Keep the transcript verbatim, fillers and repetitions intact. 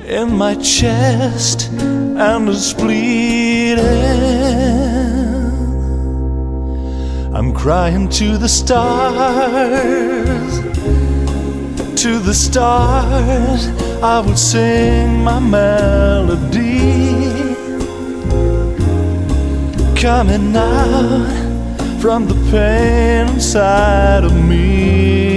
in my chest and it's bleeding. I'm crying to the stars, to the stars I would sing my melody, coming out from the pain inside of me.